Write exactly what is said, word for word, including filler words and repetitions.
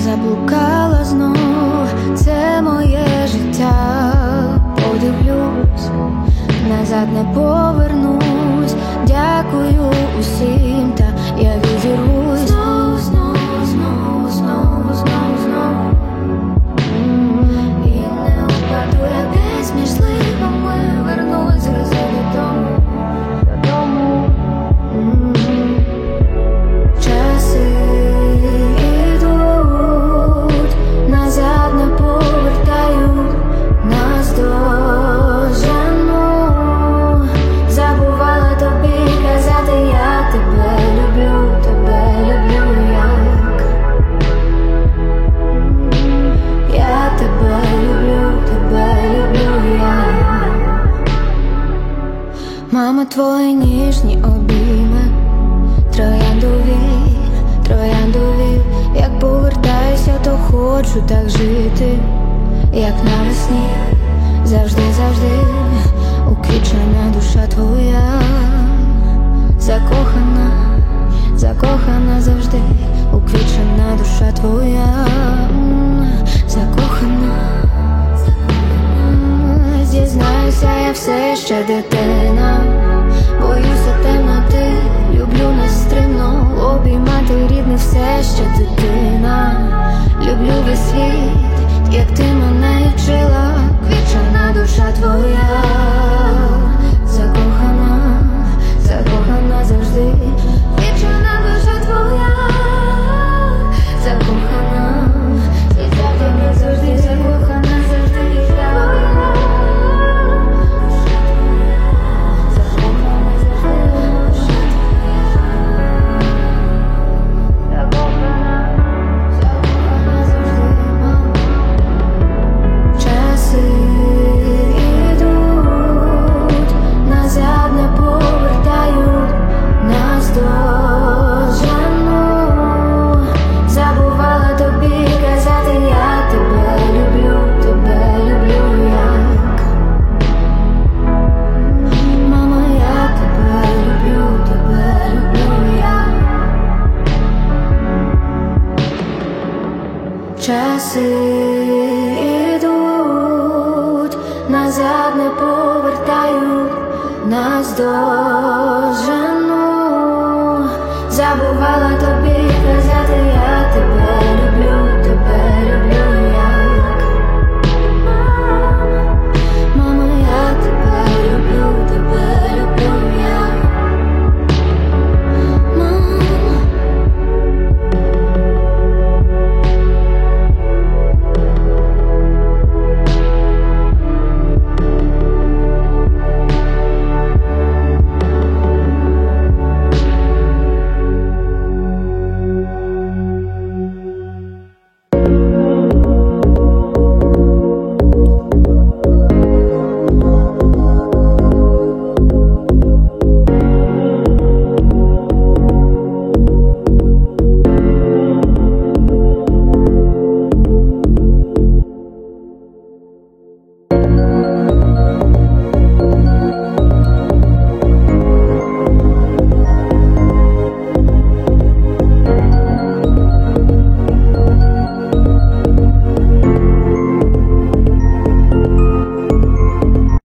заблукала знов, це моє життя. Подивлюсь, назад не повернусь. Дякую усім, та я відірвусь знов, знов, знов, знов, знов, знов. І не упаду я десь між сливами, вернусь грози додому, додому. Часи йдуть, назад не повертають, нас дожену. Забувала тобі казати, я тебе люблю, тебе люблю, як я тебе люблю, тебе люблю, як мама, твої ніжні обійми, трояндові, трояндові. Як повертаюся, то хочу так жити, як навесні, завжди, завжди уквічена душа твоя, закохана, закохана завжди, уквічена душа твоя, закохана. Зізнаюся, я все ще дитина, боюся темноти, люблю нестримно обіймати рідних, все ще дитина. Люблю весь світ, як ти мене і вчила, квічена душа твоя, закохана, закохана завжди, квічена душа твоя, закохана, закохана завжди, закохана завжди, я. Часи йдуть, назад не повертають, нас доженуть.